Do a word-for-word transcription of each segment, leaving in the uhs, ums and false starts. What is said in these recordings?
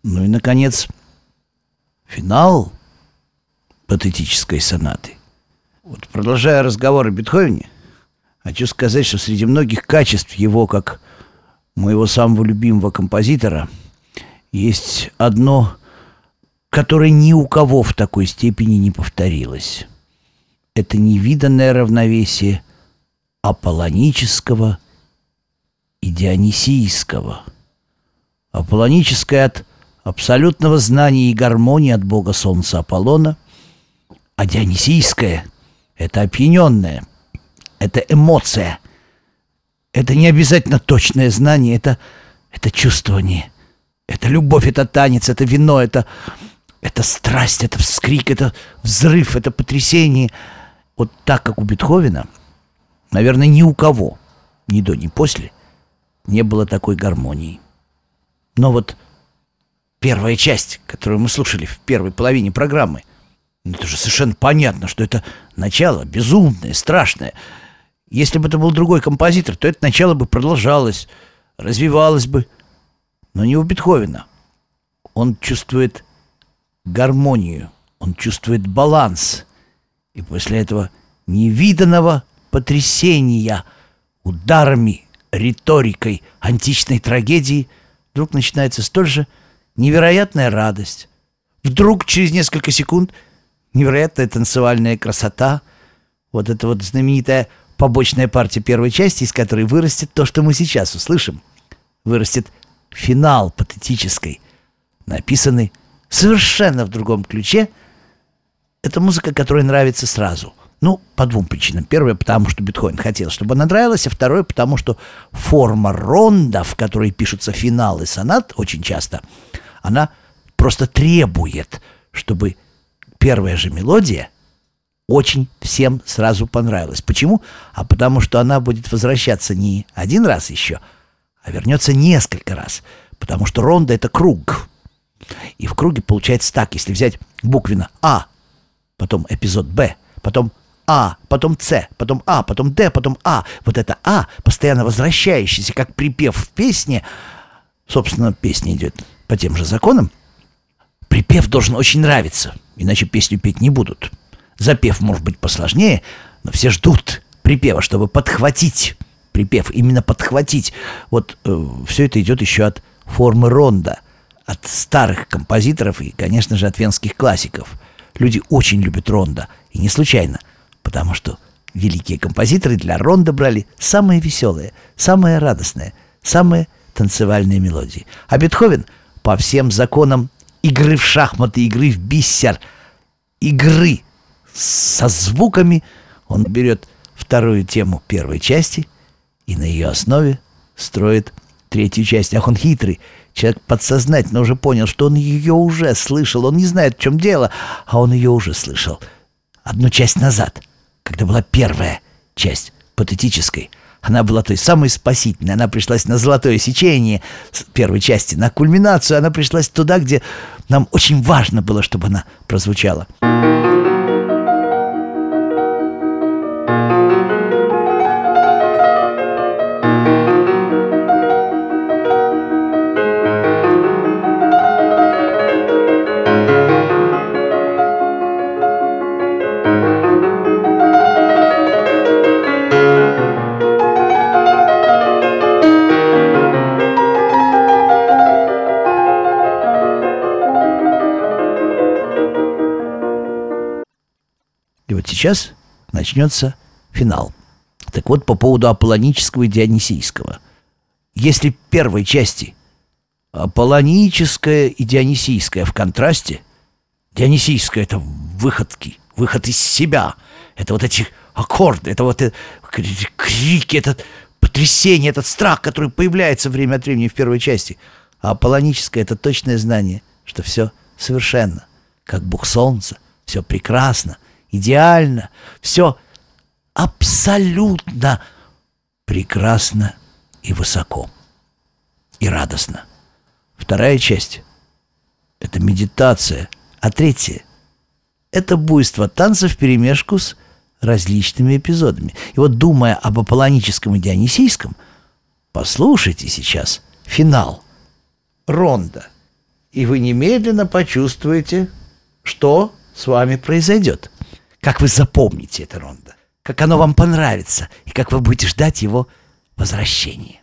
Ну и, наконец, финал патетической сонаты. Вот, продолжая разговор о Бетховене, хочу сказать, что среди многих качеств его, как моего самого любимого композитора, есть одно, которое ни у кого в такой степени не повторилось. Это невиданное равновесие аполлонического и дионисийского. Аполлоническое от абсолютного знания и гармонии от бога солнца Аполлона, а дионисийское — это опьяненное, это эмоция, это не обязательно точное знание, это, это чувствование, это любовь, это танец, это вино, это, это страсть, это вскрик, это взрыв, это потрясение. Вот так, как у Бетховена, наверное, ни у кого, ни до, ни после, не было такой гармонии. Но вот первая часть, которую мы слушали в первой половине программы, ну, это же совершенно понятно, что это начало безумное, страшное. Если бы это был другой композитор, то это начало бы продолжалось, развивалось бы. Но не у Бетховена. Он чувствует гармонию, он чувствует баланс. И после этого невиданного потрясения ударами, риторикой античной трагедии вдруг начинается столь же невероятная радость. Вдруг через несколько секунд невероятная танцевальная красота. Вот эта вот знаменитая побочная партия первой части, из которой вырастет то, что мы сейчас услышим. Вырастет финал патетической, написанный совершенно в другом ключе. Это музыка, которая нравится сразу. Ну, по двум причинам. Первое, потому что Бетховен хотел, чтобы она нравилась, а второе, потому что форма ронда, в которой пишутся финалы сонат, очень часто, она просто требует, чтобы первая же мелодия очень всем сразу понравилась. Почему? А потому что она будет возвращаться не один раз еще, а вернется несколько раз. Потому что ронда — это круг. И в круге получается так: если взять буквенно А, потом эпизод Б, потом А, потом С, потом А, потом Д, потом А. Вот это А, постоянно возвращающийся, как припев в песне. Собственно, песня идет по тем же законам. Припев должен очень нравиться, иначе песню петь не будут. Запев может быть посложнее, но все ждут припева, чтобы подхватить припев, именно подхватить. Вот э, все это идет еще от формы ронда, от старых композиторов и, конечно же, от венских классиков. Люди очень любят ронда, и не случайно, потому что великие композиторы для ронда брали самые веселые, самые радостные, самые танцевальные мелодии. А Бетховен по всем законам игры в шахматы, игры в бисер, игры со звуками, он берет вторую тему первой части и на ее основе строит третью часть. Ах, он хитрый. Человек подсознательно уже понял, что он ее уже слышал. Он не знает, в чем дело, а он ее уже слышал одну часть назад, когда была первая часть патетической. Она была той самой спасительной. Она пришлась на золотое сечение первой части, на кульминацию. Она пришлась туда, где нам очень важно было, чтобы она прозвучала. И вот сейчас начнется финал. Так вот, по поводу аполлонического и дионисийского. Если первой части аполлоническое и дионисийское в контрасте, дионисийское — это выходки, выход из себя, это вот эти аккорды, это вот эти крики, это потрясение, этот страх, который появляется время от времени в первой части. А аполлоническое — это точное знание, что все совершенно, как Бог Солнца, все прекрасно, идеально, все абсолютно прекрасно и высоко, и радостно. Вторая часть — это медитация, а третья — это буйство танца вперемешку с различными эпизодами. И вот, думая об аполлоническом и дионисийском, послушайте сейчас финал ронда и вы немедленно почувствуете, что с вами произойдет. Как вы запомните это рондо, как оно вам понравится, и как вы будете ждать его возвращения.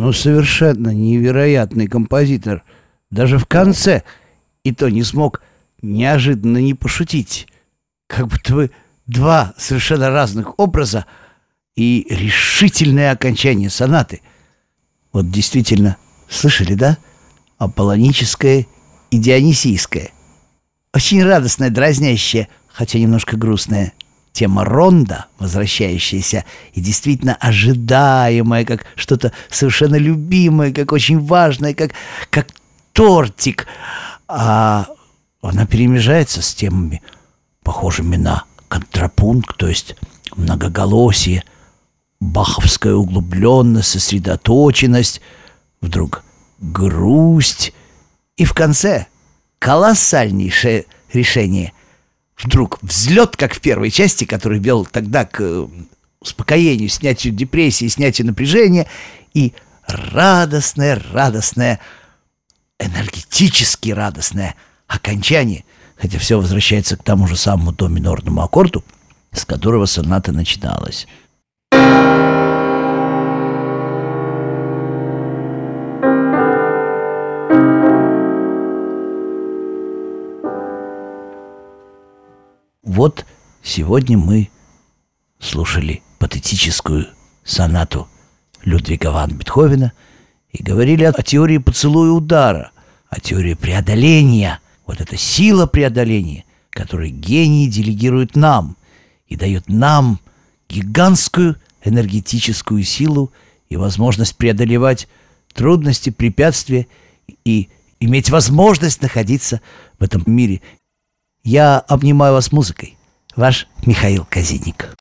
Ну, совершенно невероятный композитор. Даже в конце и то не смог неожиданно не пошутить. Как будто бы два совершенно разных образа и решительное окончание сонаты. Вот действительно, слышали, да? Аполлоническое и дионисийское. Очень радостная, дразнящая, хотя немножко грустная тема ронда, возвращающаяся и действительно ожидаемая, как что-то совершенно любимое, как очень важное, как, как тортик. А она перемежается с темами, похожими на контрапункт, то есть многоголосие, баховская углубленность, сосредоточенность, вдруг грусть и в конце колоссальнейшее решение. Вдруг взлет, как в первой части, который вел тогда к успокоению, снятию депрессии, снятию напряжения, и радостное, радостное, энергетически радостное окончание, хотя все возвращается к тому же самому до минорному аккорду, с которого соната начиналась. Вот сегодня мы слушали патетическую сонату Людвига ван Бетховена и говорили о теории поцелуя удара, о теории преодоления. Вот эта сила преодоления, которую гений делегирует нам и дает нам гигантскую энергетическую силу и возможность преодолевать трудности, препятствия и иметь возможность находиться в этом мире. Я обнимаю вас музыкой. Ваш Михаил Казинник.